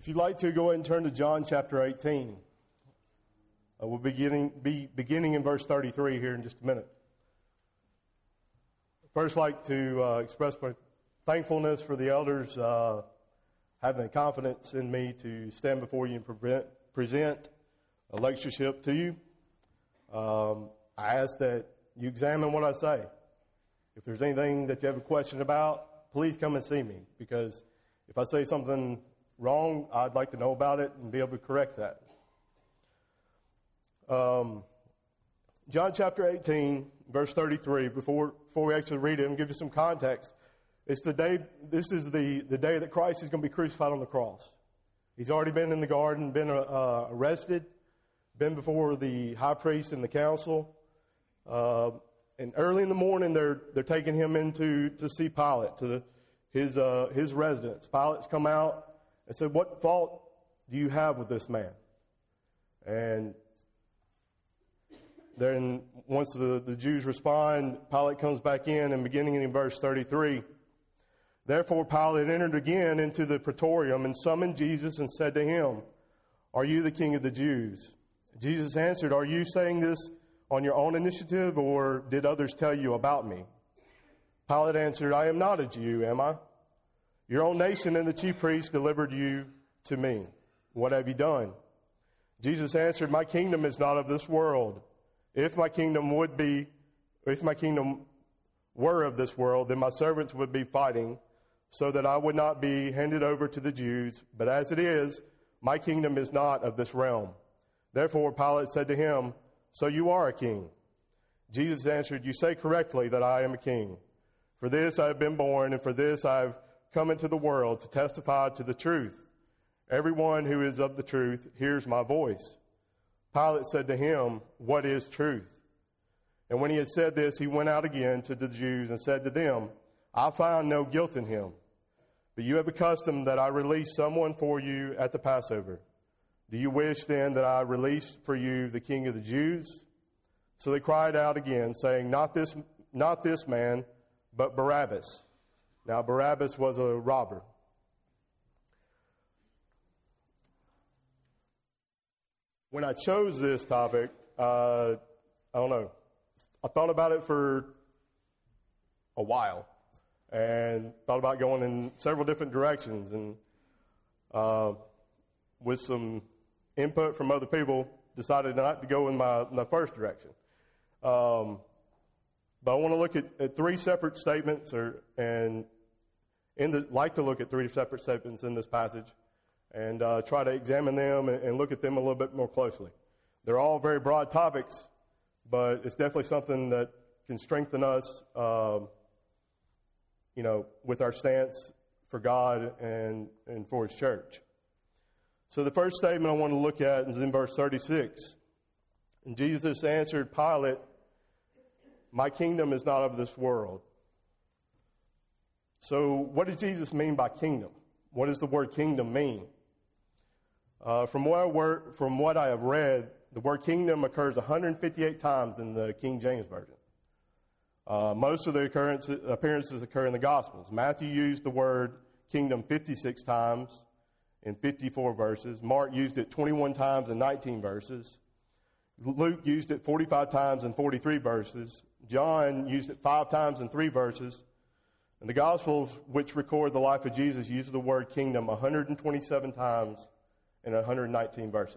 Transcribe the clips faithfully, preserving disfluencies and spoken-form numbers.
If you'd like to, go ahead and turn to John chapter eighteen. Uh, we'll beginning, be beginning in verse thirty-three here in just a minute. First, I'd like to uh, express my thankfulness for the elders uh, having the confidence in me to stand before you and prevent, present a lectureship to you. Um, I ask that you examine what I say. If there's anything that you have a question about, please come and see me, because if I say something wrong, I'd like to know about it and be able to correct that. Um, John chapter eighteen, verse thirty-three, before, before we actually read it and give you some context, it's the day, this is the, the day that Christ is going to be crucified on the cross. He's already been in the garden, been uh, arrested, been before the high priest and the council. Uh, and early in the morning, they're they're taking him into to see Pilate, to the, his uh, his residence. Pilate's come out and said, "What fault do you have with this man?" And then once the, the Jews respond, Pilate comes back in, and beginning in verse thirty-three, "Therefore Pilate entered again into the praetorium and summoned Jesus and said to him, 'Are you the king of the Jews?' Jesus answered, 'Are you saying this on your own initiative, or did others tell you about me?' Pilate answered, 'I am not a Jew, am I? Your own nation and the chief priests delivered you to me. What have you done?' Jesus answered, 'My kingdom is not of this world. If my kingdom would be, if my kingdom were of this world, then my servants would be fighting, so that I would not be handed over to the Jews. But as it is, my kingdom is not of this realm.' Therefore Pilate said to him, 'So you are a king?' Jesus answered, 'You say correctly that I am a king. For this I have been born, and for this I have come into the world, to testify to the truth. Everyone who is of the truth hears my voice.' Pilate said to him, 'What is truth?' And when he had said this, he went out again to the Jews and said to them, 'I find no guilt in him. But you have a custom that I release someone for you at the Passover. Do you wish then that I release for you the king of the Jews?' So they cried out again, saying, 'Not this, not this man, but Barabbas.' Now Barabbas was a robber." When I chose this topic, uh, I don't know, I thought about it for a while and thought about going in several different directions, and uh, with some input from other people, decided not to go in my, my first direction. Um, but I want to look at, at three separate statements, or and in the, like to look at three separate statements in this passage, and uh, try to examine them and, and look at them a little bit more closely. They're all very broad topics, but it's definitely something that can strengthen us, um, you know, with our stance for God and, and for His church. So the first statement I want to look at is in verse thirty-six. And Jesus answered Pilate, "My kingdom is not of this world." So what does Jesus mean by kingdom? What does the word kingdom mean? Uh, from what I wor- from what I have read, the word kingdom occurs one hundred fifty-eight times in the King James Version. Uh, most of the occurrences, appearances occur in the Gospels. Matthew used the word kingdom fifty-six times in fifty-four verses. Mark used it twenty-one times in nineteen verses. Luke used it forty-five times in forty-three verses. John used it five times in three verses. And the Gospels, which record the life of Jesus, use the word kingdom one hundred twenty-seven times in one hundred nineteen verses.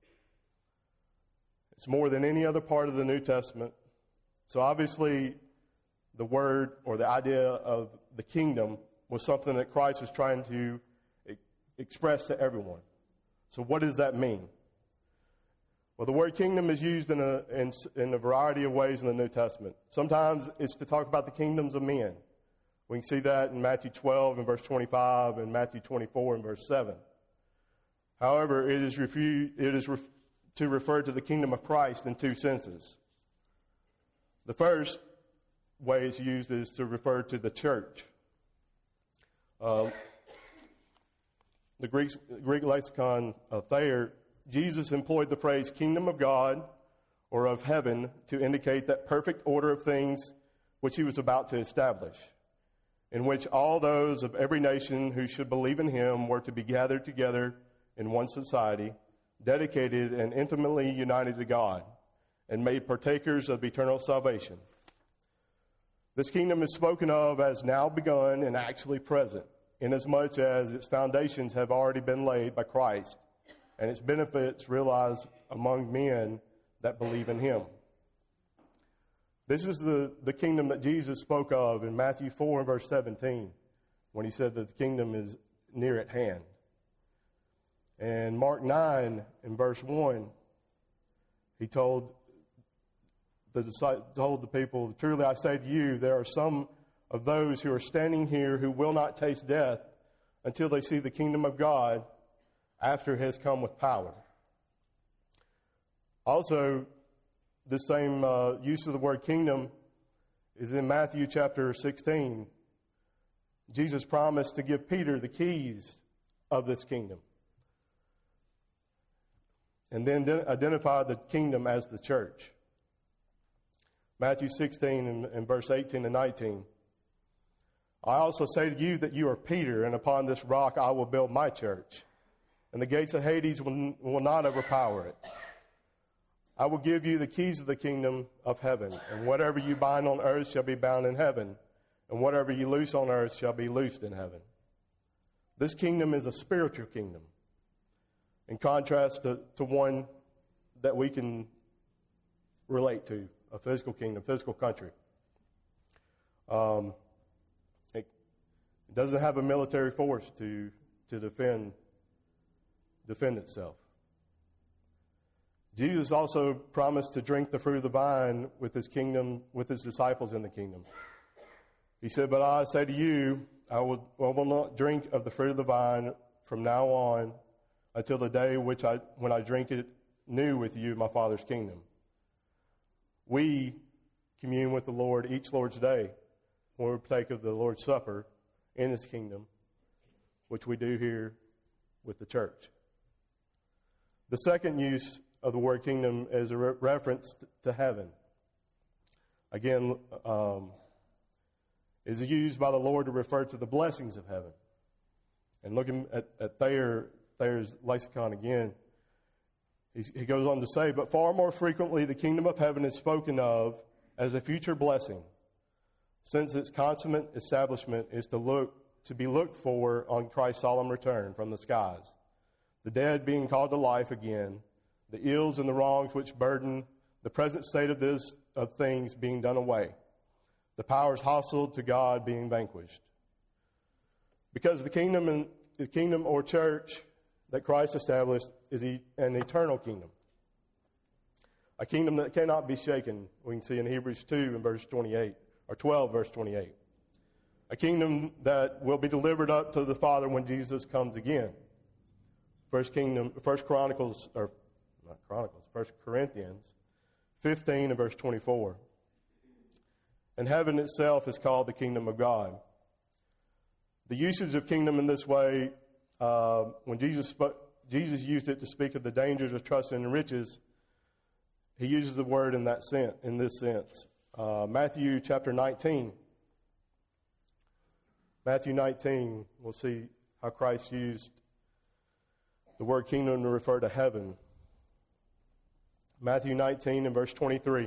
It's more than any other part of the New Testament. So obviously, the word or the idea of the kingdom was something that Christ was trying to e- express to everyone. So what does that mean? Well, the word kingdom is used in a, in, in a variety of ways in the New Testament. Sometimes it's to talk about the kingdoms of men. We can see that in Matthew twelve and verse twenty-five and Matthew twenty-four and verse seven. However, it is, refu- it is ref- to refer to the kingdom of Christ in two senses. The first way it's used is to refer to the church. Uh, the Greek, Greek lexicon uh, Thayer, Jesus employed the phrase kingdom of God or of heaven to indicate that perfect order of things which he was about to establish, in which all those of every nation who should believe in him were to be gathered together in one society, dedicated and intimately united to God, and made partakers of eternal salvation. This kingdom is spoken of as now begun and actually present, inasmuch as its foundations have already been laid by Christ, and its benefits realized among men that believe in him. This is the, the kingdom that Jesus spoke of in Matthew four and verse seventeen, when he said that the kingdom is near at hand. And Mark nine and verse one, he told the, told the people, "Truly I say to you, there are some of those who are standing here who will not taste death until they see the kingdom of God after it has come with power." Also, this same uh, use of the word kingdom is in Matthew chapter sixteen. Jesus promised to give Peter the keys of this kingdom, and then identify the kingdom as the church. Matthew sixteen and, and verse eighteen and nineteen. "I also say to you that you are Peter, and upon this rock I will build my church, and the gates of Hades will, will not overpower it. I will give you the keys of the kingdom of heaven, and whatever you bind on earth shall be bound in heaven, and whatever you loose on earth shall be loosed in heaven." This kingdom is a spiritual kingdom, in contrast to, to one that we can relate to, a physical kingdom, physical country. Um, it, it doesn't have a military force to to defend defend itself. Jesus also promised to drink the fruit of the vine with his kingdom, with his disciples in the kingdom. He said, "But I say to you, I will, I will not drink of the fruit of the vine from now on until the day which I, when I drink it new with you in my Father's kingdom." We commune with the Lord each Lord's day when we partake of the Lord's Supper in his kingdom, which we do here with the church. The second use of the word kingdom is a re- reference to heaven. Again, um, is used by the Lord to refer to the blessings of heaven. And looking at, at Thayer, Thayer's lexicon again, he, he goes on to say, "But far more frequently the kingdom of heaven is spoken of as a future blessing, since its consummate establishment is to look to be looked for on Christ's solemn return from the skies, the dead being called to life again, the ills and the wrongs which burden the present state of this of things being done away, the powers hostile to God being vanquished." Because the kingdom and the kingdom or church that Christ established is an eternal kingdom, a kingdom that cannot be shaken. We can see in Hebrews two and verse twenty-eight, or twelve verse twenty-eight, a kingdom that will be delivered up to the Father when Jesus comes again. First Kingdom, First Chronicles, or not Chronicles, First Corinthians fifteen and verse twenty-four. And heaven itself is called the kingdom of God. The usage of kingdom in this way, uh, when Jesus spoke, Jesus used it to speak of the dangers of trusting in riches, he uses the word in that sense, in this sense. Uh, Matthew chapter nineteen. Matthew nineteen, we'll see how Christ used the word kingdom to refer to heaven. Matthew nineteen and verse twenty-three.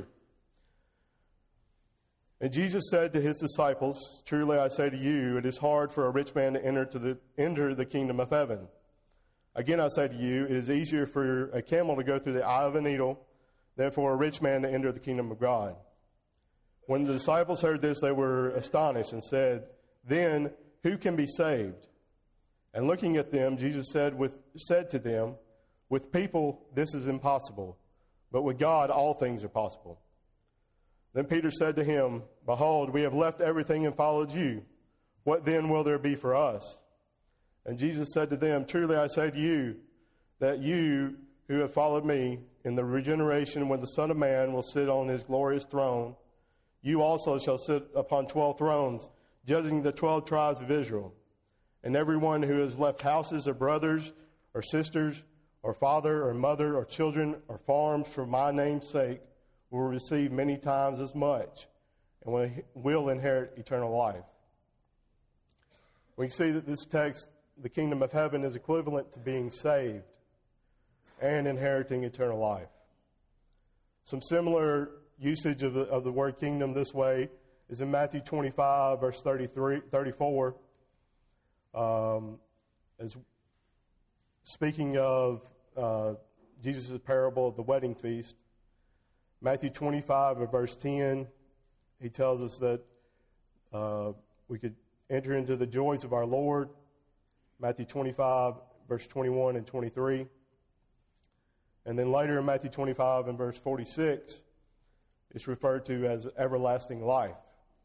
"And Jesus said to his disciples, Truly I say to you, it is hard for a rich man to enter to the enter the kingdom of heaven. Again I say to you, it is easier for a camel to go through the eye of a needle than for a rich man to enter the kingdom of God." When the disciples heard this, they were astonished and said, "Then who can be saved?" And looking at them, Jesus said with said to them, "With people this is impossible, but with God all things are possible." Then Peter said to him, "Behold, we have left everything and followed you. What then will there be for us?" And Jesus said to them, "Truly I say to you, that you who have followed me, in the regeneration when the Son of Man will sit on his glorious throne, you also shall sit upon twelve thrones, judging the twelve tribes of Israel. And everyone who has left houses or brothers or sisters or father or mother or children or farms for my name's sake will receive many times as much and will inherit eternal life." We can see that this text the kingdom of heaven is equivalent to being saved and inheriting eternal life. Some similar usage of the, of the word kingdom this way is in Matthew twenty-five, verse thirty-three, thirty-four. Um, as speaking of uh, Jesus' parable of the wedding feast, Matthew twenty-five, verse ten, he tells us that uh, we could enter into the joys of our Lord. Matthew twenty-five, verse twenty-one and twenty-three. And then later in Matthew twenty-five and verse forty-six, it's referred to as everlasting life.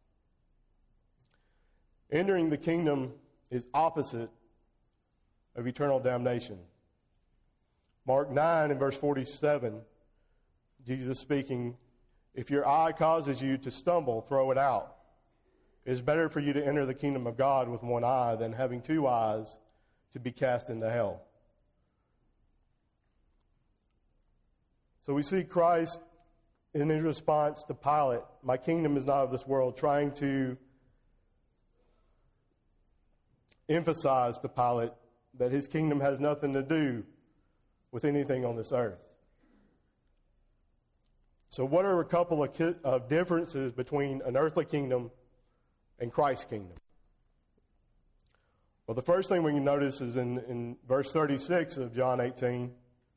Entering the kingdom is opposite of eternal damnation. Mark nine and verse forty-seven, Jesus speaking, if your eye causes you to stumble, throw it out. It is better for you to enter the kingdom of God with one eye than having two eyes to be cast into hell. So we see Christ in his response to Pilate, my kingdom is not of this world, trying to emphasize to Pilate that his kingdom has nothing to do with anything on this earth. So what are a couple of, ki- of differences between an earthly kingdom and Christ's kingdom? Well, the first thing we can notice is in, in verse thirty-six of John eighteen.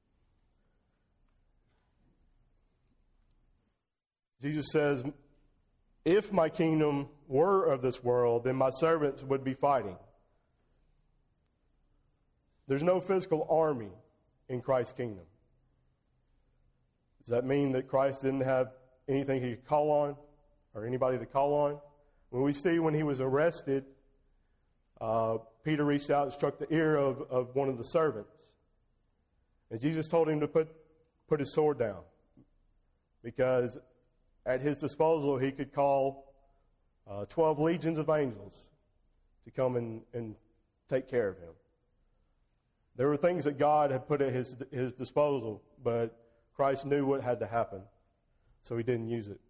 Jesus says, if my kingdom were of this world, then my servants would be fighting. There's no physical army in Christ's kingdom. Does that mean that Christ didn't have anything he could call on or anybody to call on? When we see when he was arrested, uh, Peter reached out and struck the ear of, of one of the servants. And Jesus told him to put, put his sword down because at his disposal he could call uh, twelve legions of angels to come and, and take care of him. There were things that God had put at his, his disposal, but Christ knew what had to happen, so he didn't use it.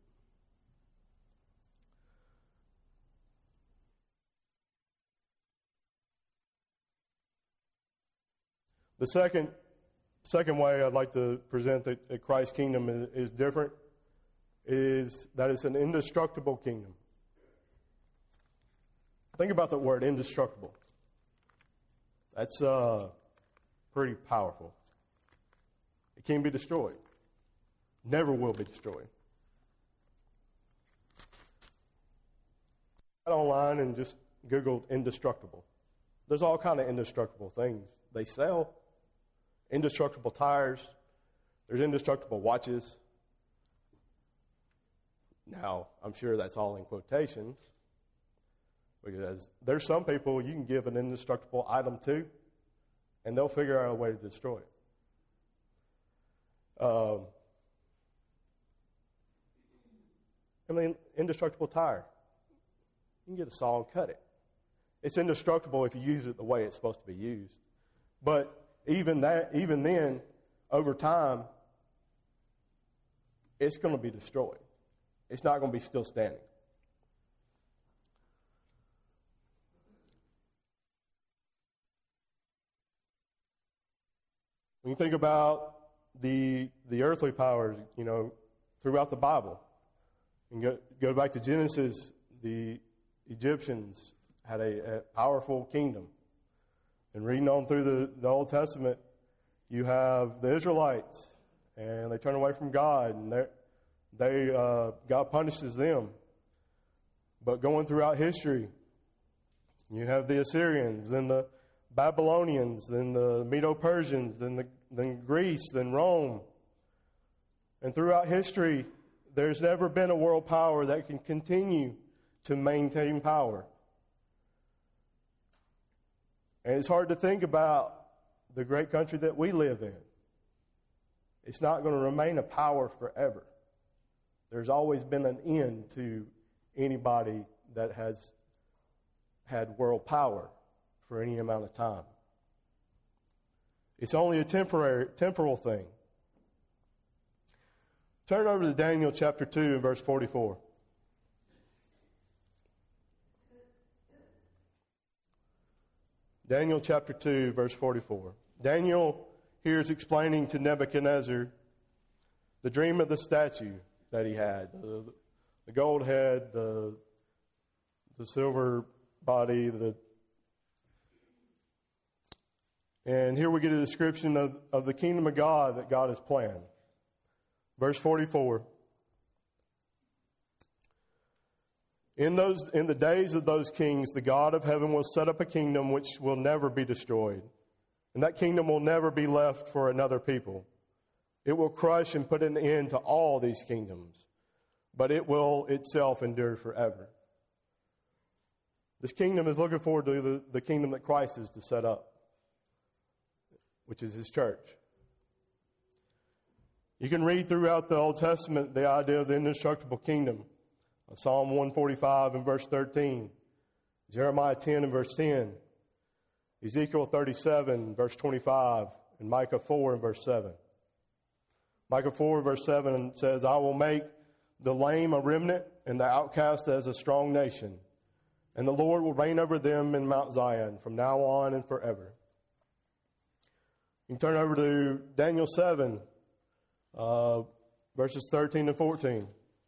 The second second way I'd like to present that, that Christ's kingdom is, is different is that it's an indestructible kingdom. Think about that word, indestructible. That's uh, pretty powerful. It can't be destroyed. Never will be destroyed. I got online and just Googled indestructible. There's all kind of indestructible things they sell. Indestructible tires. There's indestructible watches. Now, I'm sure that's all in quotations. Because there's some people you can give an indestructible item to, and they'll figure out a way to destroy it. Um, I mean, indestructible tire. You can get a saw and cut it. It's indestructible if you use it the way it's supposed to be used. But even that, even then, over time, it's going to be destroyed. It's not going to be still standing. When you think about the the earthly powers, you know, throughout the Bible, and go, go back to Genesis, the Egyptians had a, a powerful kingdom. And reading on through the, the Old Testament, you have the Israelites, and they turn away from God, and they uh, God punishes them. But going throughout history, you have the Assyrians, then the Babylonians, then the Medo-Persians, then the, then Greece, then Rome. And throughout history, there's never been a world power that can continue to maintain power. And it's hard to think about the great country that we live in. It's not going to remain a power forever. There's always been an end to anybody that has had world power for any amount of time. It's only a temporary, temporal thing. Turn over to Daniel chapter two and verse forty-four. Daniel chapter two, verse forty-four. Daniel here is explaining to Nebuchadnezzar the dream of the statue that he had. The, the gold head, the, the silver body, the and here we get a description of, of the kingdom of God that God has planned. Verse forty-four. In those in the days of those kings, the God of heaven will set up a kingdom which will never be destroyed. And that kingdom will never be left for another people. It will crush and put an end to all these kingdoms, but it will itself endure forever. This kingdom is looking forward to the, the kingdom that Christ is to set up, which is his church. You can read throughout the Old Testament the idea of the indestructible kingdom. Psalm one forty-five and verse thirteen, Jeremiah ten and verse ten, Ezekiel thirty-seven, verse twenty-five, and Micah four and verse seven. Micah four verse seven says, I will make the lame a remnant and the outcast as a strong nation, and the Lord will reign over them in Mount Zion from now on and forever. You can turn over to Daniel seven, uh, verses thirteen and fourteen.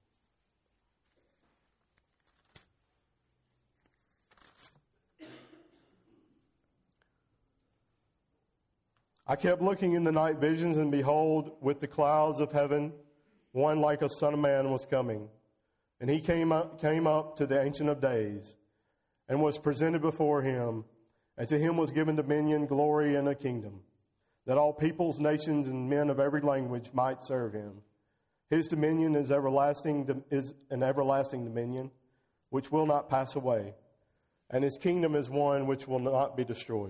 I kept looking in the night visions, and behold, with the clouds of heaven, one like a son of man was coming. And he came up, came up to the Ancient of Days, and was presented before him. And to him was given dominion, glory, and a kingdom, that all peoples, nations, and men of every language might serve him. His dominion is everlasting, is an everlasting dominion, which will not pass away, and his kingdom is one which will not be destroyed.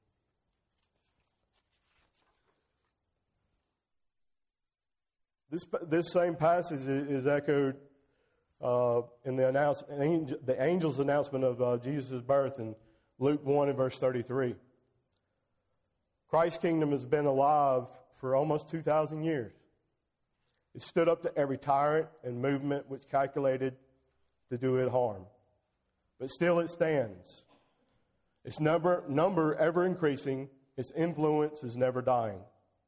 This, this same passage is echoed uh, in the, announce, angel, the angel's announcement of uh, Jesus' birth in Luke one and verse thirty-three. Christ's kingdom has been alive for almost two thousand years. It stood up to every tyrant and movement which calculated to do it harm. But still it stands. Its number, number ever increasing, its influence is never dying.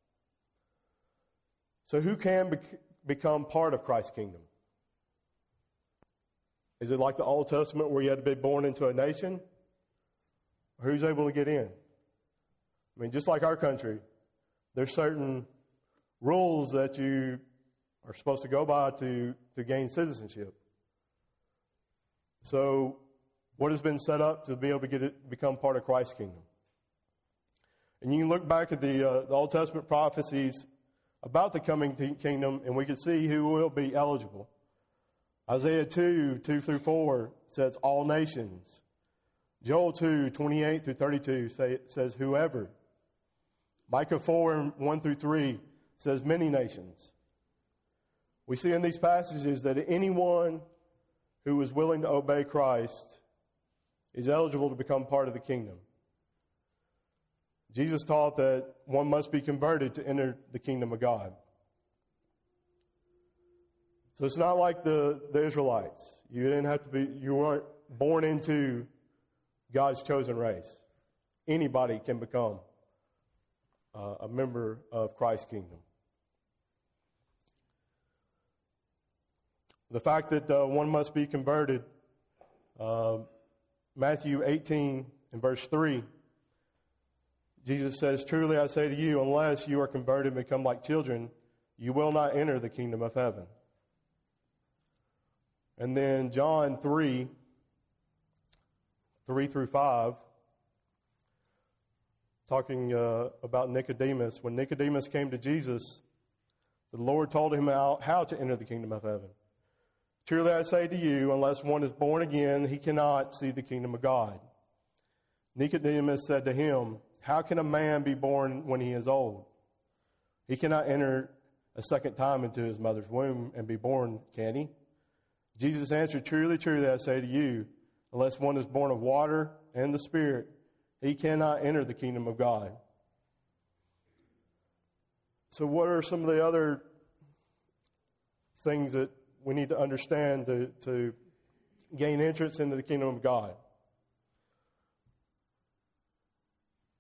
So who can bec- become part of Christ's kingdom? Is it like the Old Testament where you had to be born into a nation? Or who's able to get in? I mean, just like our country, there's certain rules that you are supposed to go by to, to gain citizenship. So what has been set up to be able to get it, become part of Christ's kingdom? And you can look back at the, uh, the Old Testament prophecies about the coming kingdom, and we can see who will be eligible. Isaiah two, two through four says all nations. Joel two, twenty-eight through thirty-two say, says whoever. Micah four, one through three says many nations. We see in these passages that anyone who is willing to obey Christ is eligible to become part of the kingdom. Jesus taught that one must be converted to enter the kingdom of God. So it's not like the, the Israelites. You didn't have to be, you weren't born into God's chosen race. Anybody can become uh, a member of Christ's kingdom. The fact that uh, one must be converted, uh, Matthew eighteen and verse three, Jesus says, truly I say to you, unless you are converted and become like children, you will not enter the kingdom of heaven. And then John three, three through five, talking uh, about Nicodemus. When Nicodemus came to Jesus, the Lord told him how, how to enter the kingdom of heaven. Truly I say to you, unless one is born again, he cannot see the kingdom of God. Nicodemus said to him, how can a man be born when he is old? He cannot enter a second time into his mother's womb and be born, can he? Jesus answered, truly, truly, I say to you, unless one is born of water and the Spirit, he cannot enter the kingdom of God. So what are some of the other things that we need to understand to, to gain entrance into the kingdom of God?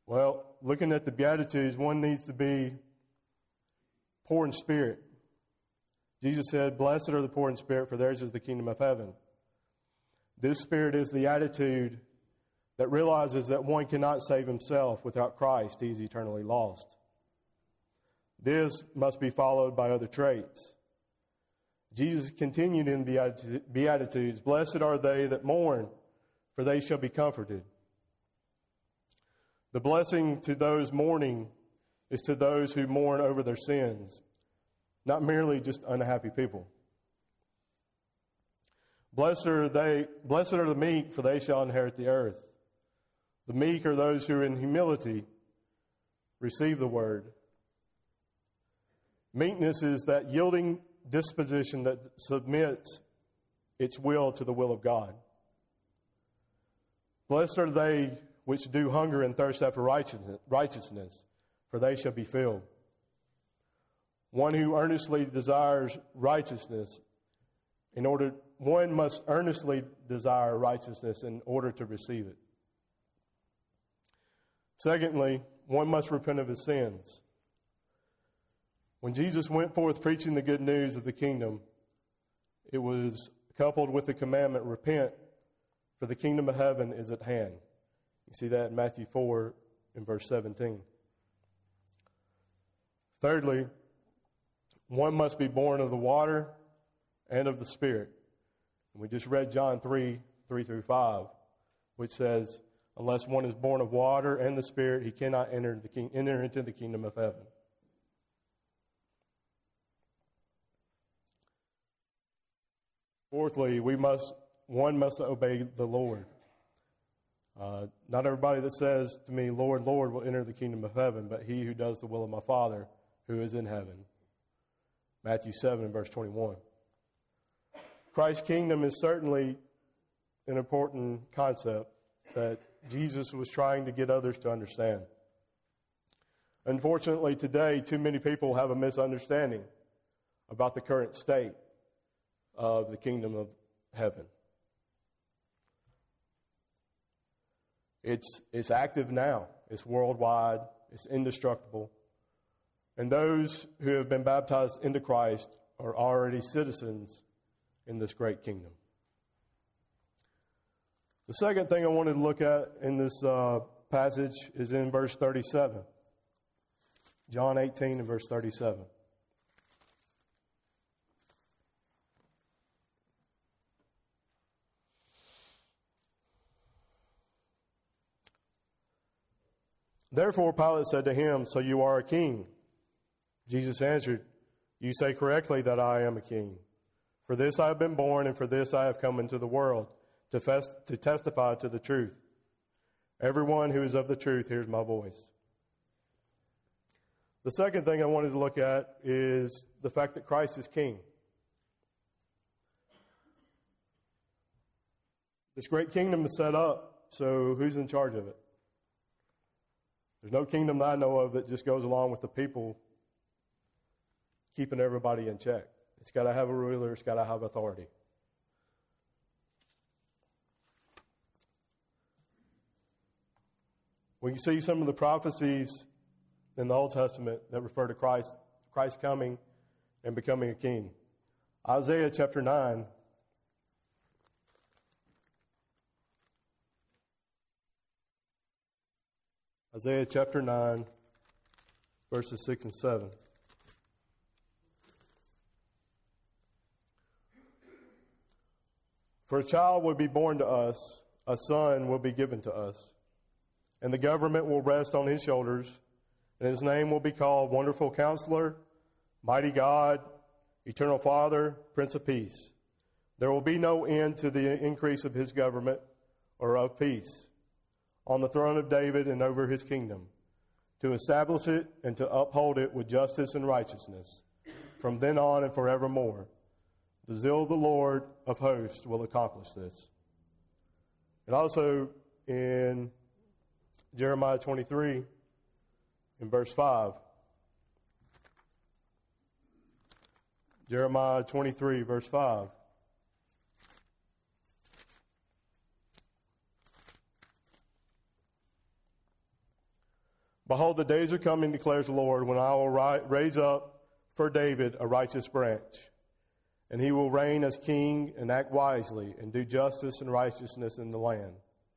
Well, looking at the Beatitudes, one needs to be poor in spirit. Jesus said, "Blessed are the poor in spirit, for theirs is the kingdom of heaven." This spirit is the attitude that realizes that one cannot save himself. Without Christ, he is eternally lost. This must be followed by other traits. Jesus continued in the Beatitudes, "Blessed are they that mourn, for they shall be comforted." The blessing to those mourning is to those who mourn over their sins, not merely just unhappy people. Blessed are they, blessed are the meek, for they shall inherit the earth. The meek are those who in humility receive the word. Meekness is that yielding disposition that submits its will to the will of God. Blessed are they which do hunger and thirst after righteousness, for they shall be filled. One who earnestly desires righteousness, in order, one must earnestly desire righteousness in order to receive it. Secondly, one must repent of his sins. When Jesus went forth preaching the good news of the kingdom, it was coupled with the commandment, "Repent, for the kingdom of heaven is at hand." You see that in Matthew four in verse seventeen. Thirdly, one must be born of the water and of the Spirit. And we just read John three, three through five, which says, "Unless one is born of water and the Spirit, he cannot enter, the king, enter into the kingdom of heaven." Fourthly, we must one must obey the Lord. Uh, not everybody that says to me, "Lord, Lord," will enter the kingdom of heaven, but he who does the will of my Father who is in heaven. Matthew seven, verse twenty-one. Christ's kingdom is certainly an important concept that Jesus was trying to get others to understand. Unfortunately, today, too many people have a misunderstanding about the current state of the kingdom of heaven. It's, it's active now. It's worldwide. It's indestructible. And those who have been baptized into Christ are already citizens in this great kingdom. The second thing I wanted to look at in this uh, passage is in verse thirty-seven. John eighteen and verse thirty-seven. Therefore Pilate said to him, "So you are a king?" Jesus answered, "You say correctly that I am a king. For this I have been born, and for this I have come into the world, to, fest- to testify to the truth. Everyone who is of the truth hears my voice." The second thing I wanted to look at is the fact that Christ is king. This great kingdom is set up, so who's in charge of it? There's no kingdom that I know of that just goes along with the people keeping everybody in check. It's got to have a ruler. It's got to have authority. We can see some of the prophecies in the Old Testament that refer to Christ, Christ coming and becoming a king. Isaiah chapter nine. Isaiah chapter nine, verses six and seven. "For a child will be born to us, a son will be given to us, and the government will rest on his shoulders, and his name will be called Wonderful Counselor, Mighty God, Eternal Father, Prince of Peace. There will be no end to the increase of his government or of peace on the throne of David and over his kingdom, to establish it and to uphold it with justice and righteousness from then on and forevermore. The zeal of the Lord of hosts will accomplish this." And also in Jeremiah twenty-three, in verse five. Jeremiah twenty-three, verse five. Behold, the days are coming, declares the Lord, when I will ri- raise up for David a righteous branch, and he will reign as king and act wisely and do justice and righteousness in the land.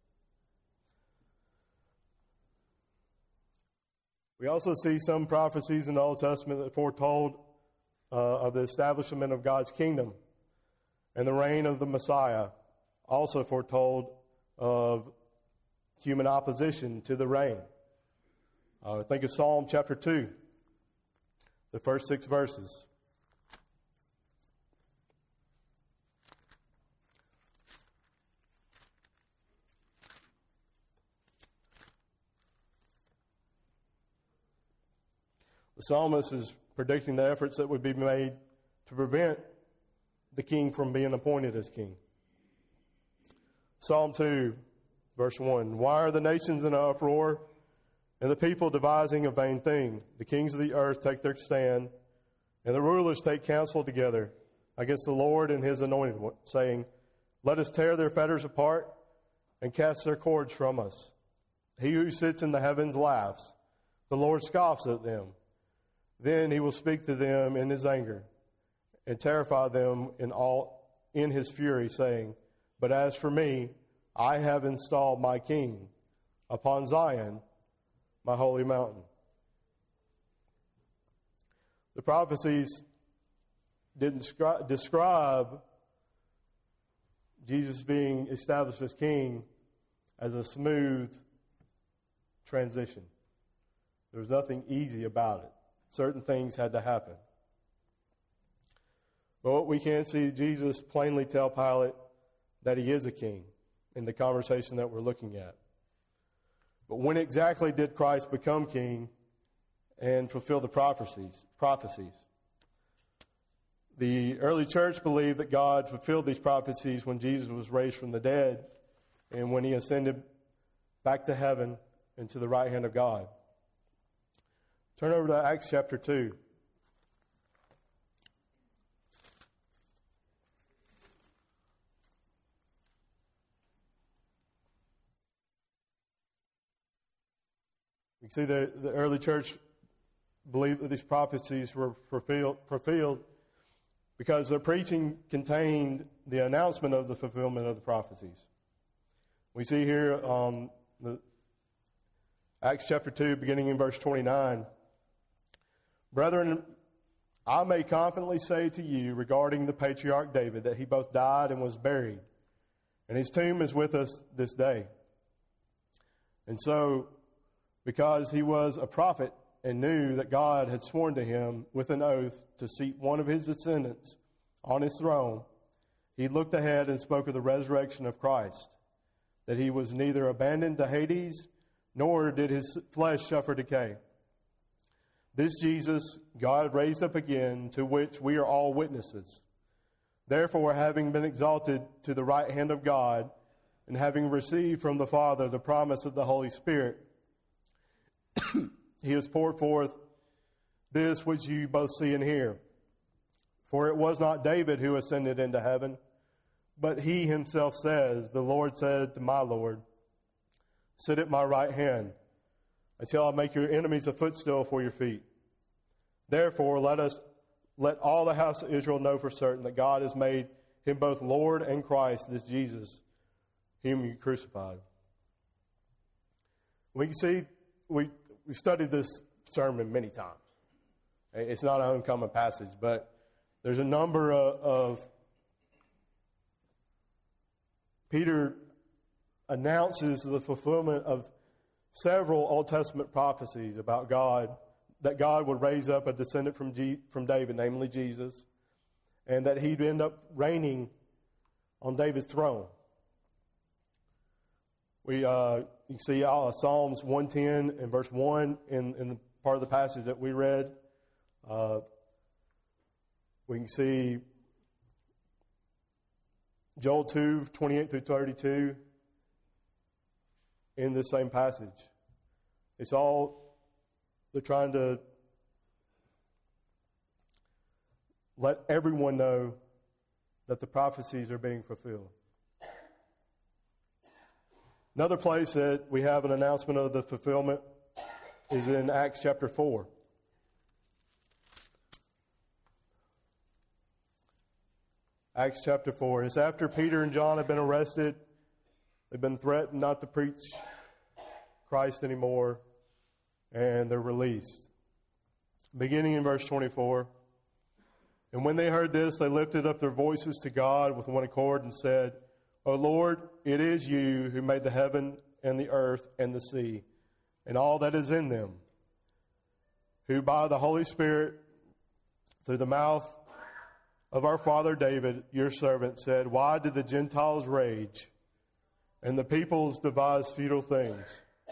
We also see some prophecies in the Old Testament that foretold uh, of the establishment of God's kingdom and the reign of the Messiah, also foretold of human opposition to the reign. Uh, think of Psalm chapter two, the first six verses. The psalmist is predicting the efforts that would be made to prevent the king from being appointed as king. Psalm two, verse one. Why are the nations in an uproar, and the people devising a vain thing? The kings of the earth take their stand, and the rulers take counsel together against the Lord and his anointed one, saying, let us tear their fetters apart and cast their cords from us. He who sits in the heavens laughs. The Lord scoffs at them. Then he will speak to them in his anger and terrify them in all in his fury, saying, but as for me, I have installed my king upon Zion, my holy mountain. The prophecies didn't descri- describe Jesus being established as king as a smooth transition. There was nothing easy about it. Certain things had to happen. But what we can see, Jesus plainly tell Pilate that he is a king in the conversation that we're looking at. But when exactly did Christ become king and fulfill the prophecies? Prophecies. The early church believed that God fulfilled these prophecies when Jesus was raised from the dead and when he ascended back to heaven and to the right hand of God. Turn over to Acts chapter two. You see, the, the early church believed that these prophecies were fulfilled, fulfilled because their preaching contained the announcement of the fulfillment of the prophecies. We see here um, the Acts chapter two, beginning in verse twenty-nine. Brethren, I may confidently say to you regarding the patriarch David that he both died and was buried, and his tomb is with us this day. And so, because he was a prophet and knew that God had sworn to him with an oath to seat one of his descendants on his throne, he looked ahead and spoke of the resurrection of Christ, that he was neither abandoned to Hades, nor did his flesh suffer decay. This Jesus God raised up again, to which we are all witnesses. Therefore, having been exalted to the right hand of God, and having received from the Father the promise of the Holy Spirit, he has poured forth this which you both see and hear. For it was not David who ascended into heaven, but he himself says, the Lord said to my Lord, sit at my right hand, until I make your enemies a footstool for your feet. Therefore, let us let all the house of Israel know for certain that God has made him both Lord and Christ, this Jesus, whom you crucified. We can see, we, we studied this sermon many times. It's not an uncommon passage, but there's a number of, of Peter announces the fulfillment of several Old Testament prophecies about God, that God would raise up a descendant from G, from David, namely Jesus, and that he'd end up reigning on David's throne. We uh, you see uh, Psalms one ten and verse one in, in the part of the passage that we read. Uh, we can see Joel two twenty-eight through thirty-two in this same passage. It's all, they're trying to let everyone know that the prophecies are being fulfilled. Another place that we have an announcement of the fulfillment is in Acts chapter four. Acts chapter four. It's after Peter and John have been arrested. They've been threatened not to preach Christ anymore, and they're released. Beginning in verse twenty-four. And when they heard this, they lifted up their voices to God with one accord and said, O Lord, it is you who made the heaven and the earth and the sea, and all that is in them, who by the Holy Spirit, through the mouth of our father David, your servant, said, Why did the Gentiles rage, and the peoples devise futile things?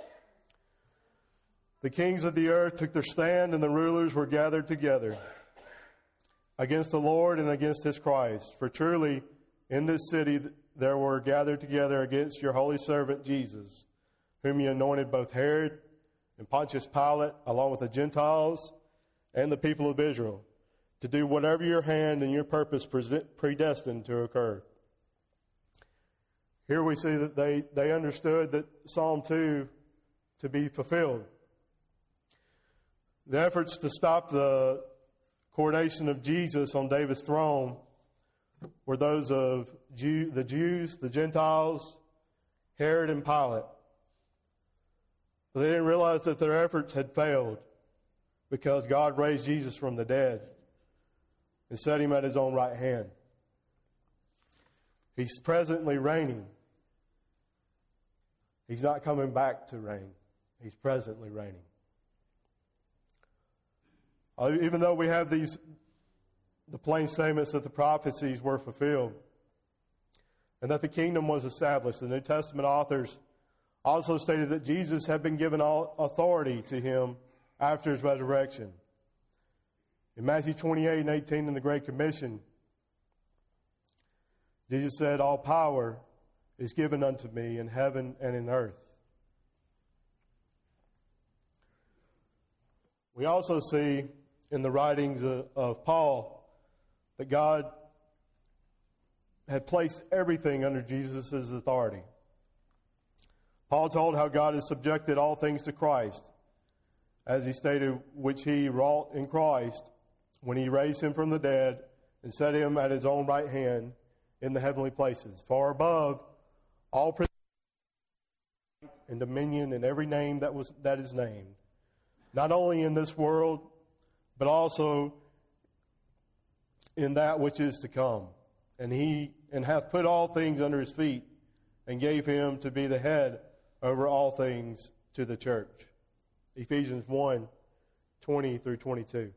The kings of the earth took their stand, and the rulers were gathered together against the Lord and against his Christ. For truly in this city there were gathered together against your holy servant Jesus, whom you anointed, both Herod and Pontius Pilate, along with the Gentiles and the people of Israel, to do whatever your hand and your purpose predestined to occur. Here we see that they, they understood that Psalm two to be fulfilled. The efforts to stop the coronation of Jesus on David's throne were those of Jew, the Jews, the Gentiles, Herod, and Pilate. But they didn't realize that their efforts had failed because God raised Jesus from the dead and set him at his own right hand. He's presently reigning. He's not coming back to reign. He's presently reigning. Uh, even though we have these, the plain statements that the prophecies were fulfilled and that the kingdom was established, the New Testament authors also stated that Jesus had been given all authority to him after his resurrection. In Matthew twenty-eight and eighteen in the Great Commission, Jesus said, All power is given unto me in heaven and in earth. We also see in the writings of, of Paul that God had placed everything under Jesus' authority. Paul told how God has subjected all things to Christ, as he stated, which he wrought in Christ when he raised him from the dead and set him at his own right hand in the heavenly places, far above all principality and dominion and every name that was that is named, not only in this world, but also in that which is to come. And he and hath put all things under his feet, and gave him to be the head over all things to the church. Ephesians one, twenty through twenty-two.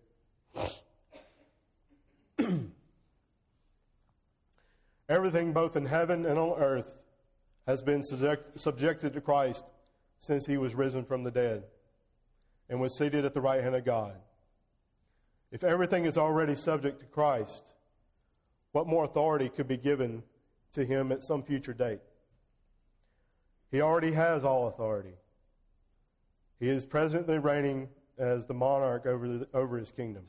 Everything both in heaven and on earth has been subject, subjected to Christ since he was risen from the dead and was seated at the right hand of God. If everything is already subject to Christ, what more authority could be given to him at some future date? He already has all authority. He is presently reigning as the monarch over, the, over his kingdom.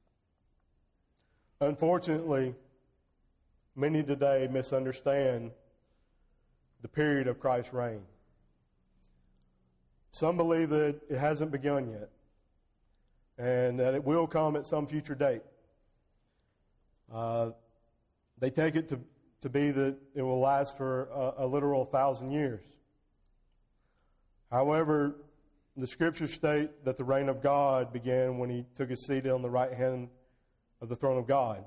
Unfortunately, many today misunderstand the period of Christ's reign. Some believe that it hasn't begun yet, and that it will come at some future date. Uh, they take it to, to be that it will last for a, a literal thousand years. However, the scriptures state that the reign of God began when he took his seat on the right hand of the throne of God.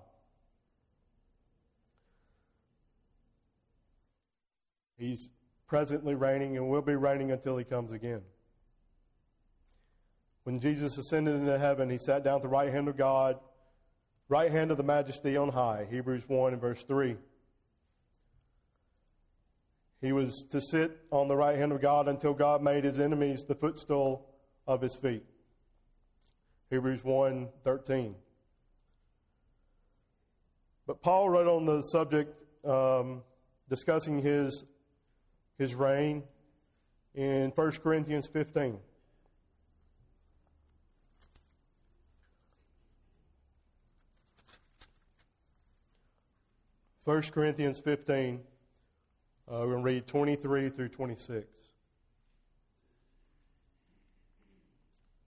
He's presently reigning and will be reigning until he comes again. When Jesus ascended into heaven, he sat down at the right hand of God, right hand of the majesty on high, Hebrews one and verse three. He was to sit on the right hand of God until God made his enemies the footstool of his feet, Hebrews one thirteen. But Paul wrote on the subject, um, discussing his, his reign in First Corinthians fifteen. First Corinthians fifteen, uh, we're going to read twenty-three through twenty-six.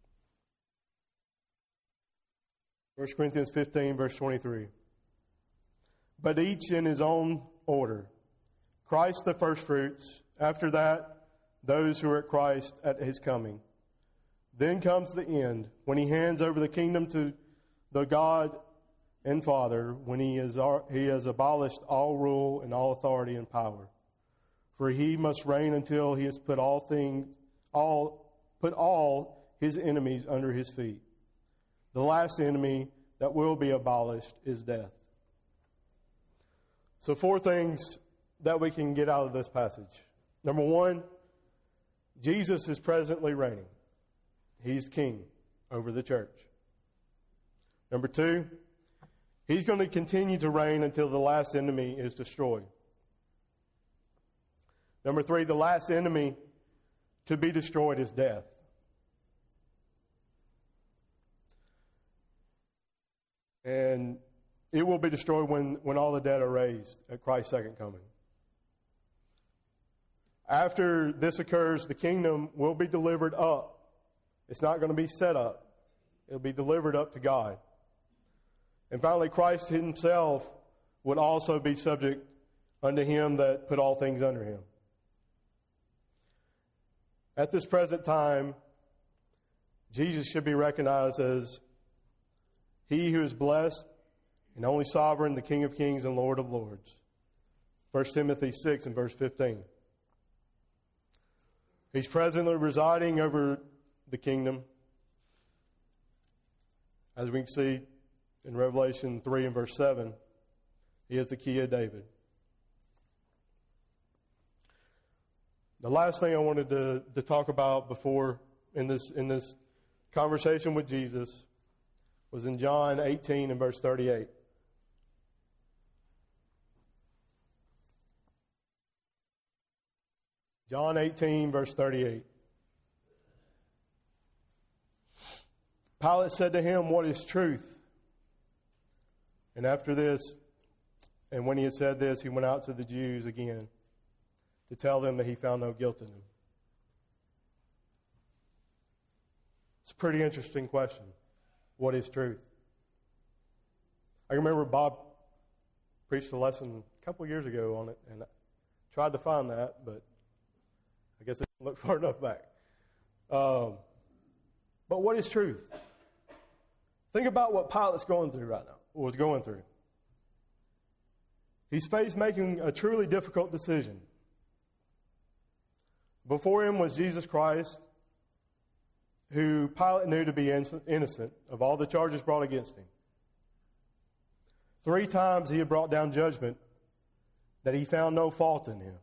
First Corinthians fifteen, verse twenty-three. But each in his own order. Christ the firstfruits. After that, those who are at Christ at his coming. Then comes the end, when he hands over the kingdom to the God and Father, when he, is, he has abolished all rule and all authority and power. For he must reign until he has put all things, all put all his enemies under his feet. The last enemy that will be abolished is death. So four things that we can get out of this passage. Number one, Jesus is presently reigning. He's king over the church. Number two, he's going to continue to reign until the last enemy is destroyed. Number three, the last enemy to be destroyed is death. And it will be destroyed when, when all the dead are raised at Christ's second coming. After this occurs, the kingdom will be delivered up. It's not going to be set up. It'll be delivered up to God. And finally, Christ himself would also be subject unto him that put all things under him. At this present time, Jesus should be recognized as he who is blessed and only sovereign, the King of kings and Lord of lords. First Timothy six and verse fifteen. He's presently residing over the kingdom, as we can see in Revelation three and verse seven. He is the key of David. The last thing I wanted to, to talk about before in this in this conversation with Jesus was in John eighteen and verse thirty-eight. John eighteen, verse thirty-eight. Pilate said to him, "What is truth?" And after this, and when he had said this, he went out to the Jews again to tell them that he found no guilt in him. It's a pretty interesting question. What is truth? I remember Bob preached a lesson a couple years ago on it, and I tried to find that, but I guess I didn't look far enough back. Um, but what is truth? Think about what Pilate's going through right now, or was going through. He's faced making a truly difficult decision. Before him was Jesus Christ, who Pilate knew to be innocent of all the charges brought against him. Three times he had brought down judgment that he found no fault in him.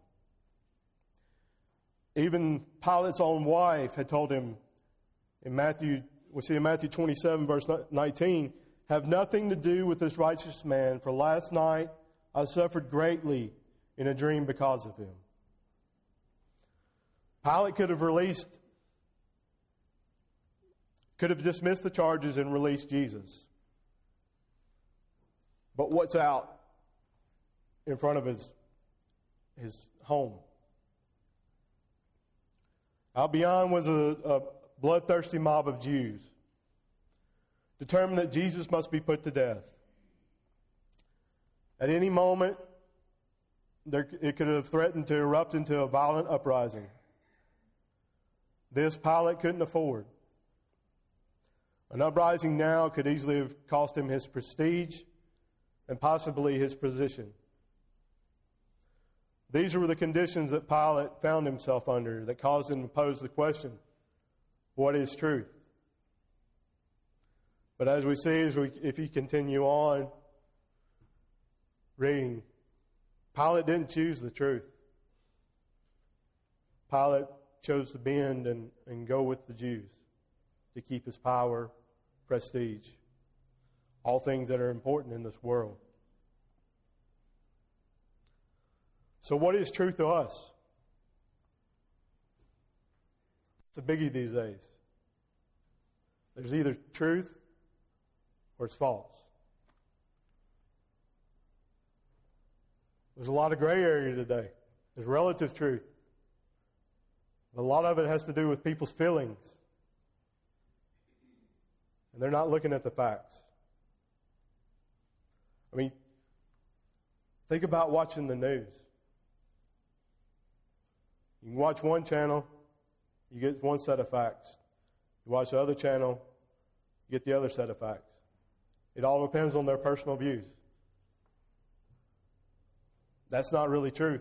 Even Pilate's own wife had told him in Matthew, we see in Matthew twenty-seven, verse nineteen, "Have nothing to do with this righteous man, for last night I suffered greatly in a dream because of him." Pilate could have released, could have dismissed the charges and released Jesus. But what's out in front of his, his home? Out beyond was a, a bloodthirsty mob of Jews, determined that Jesus must be put to death. At any moment, there, it could have threatened to erupt into a violent uprising. This Pilate couldn't afford. An uprising now could easily have cost him his prestige and possibly his position. These were the conditions that Pilate found himself under that caused him to pose the question, what is truth? But as we see, as we, if you continue on reading, Pilate didn't choose the truth. Pilate chose to bend and, and go with the Jews to keep his power, prestige, all things that are important in this world. So what is truth to us? It's a biggie these days. There's either truth or it's false. There's a lot of gray area today. There's relative truth. A lot of it has to do with people's feelings. And they're not looking at the facts. I mean, think about watching the news. You can watch one channel, you get one set of facts. You watch the other channel, you get the other set of facts. It all depends on their personal views. That's not really truth.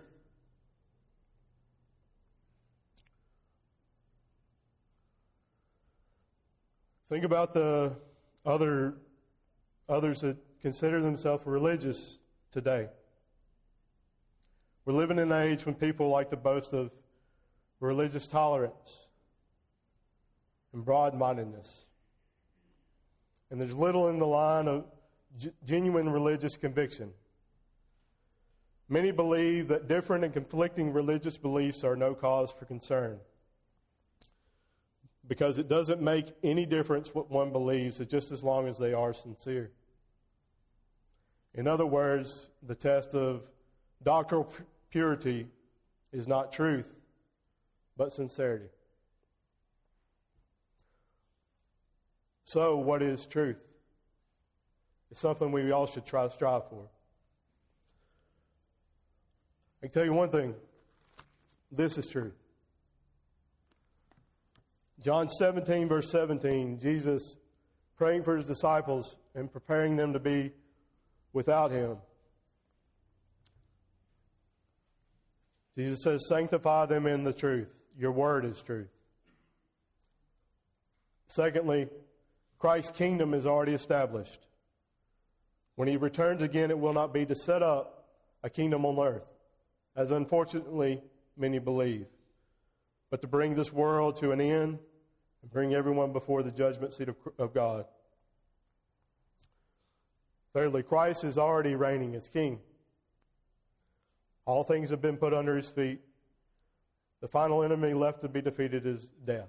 Think about the other others that consider themselves religious today. We're living in an age when people like to boast of religious tolerance and broad-mindedness. And there's little in the line of g- genuine religious conviction. Many believe that different and conflicting religious beliefs are no cause for concern, because it doesn't make any difference what one believes, just as long as they are sincere. In other words, the test of doctrinal purity is not truth, but sincerity. So, what is truth? It's something we all should try to strive for. I can tell you one thing. This is truth. John seventeen, verse seventeen, Jesus praying for his disciples and preparing them to be without him. Jesus says, sanctify them in the truth. Your word is truth. Secondly, Christ's kingdom is already established. When he returns again, it will not be to set up a kingdom on earth, as unfortunately many believe, but to bring this world to an end and bring everyone before the judgment seat of, of God. Thirdly, Christ is already reigning as king. All things have been put under his feet. The final enemy left to be defeated is death.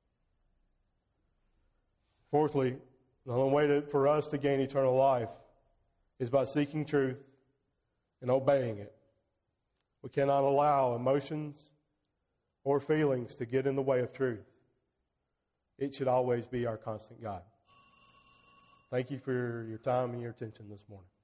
Fourthly, the only way to, for us to gain eternal life is by seeking truth and obeying it. We cannot allow emotions or feelings to get in the way of truth. It should always be our constant guide. Thank you for your time and your attention this morning.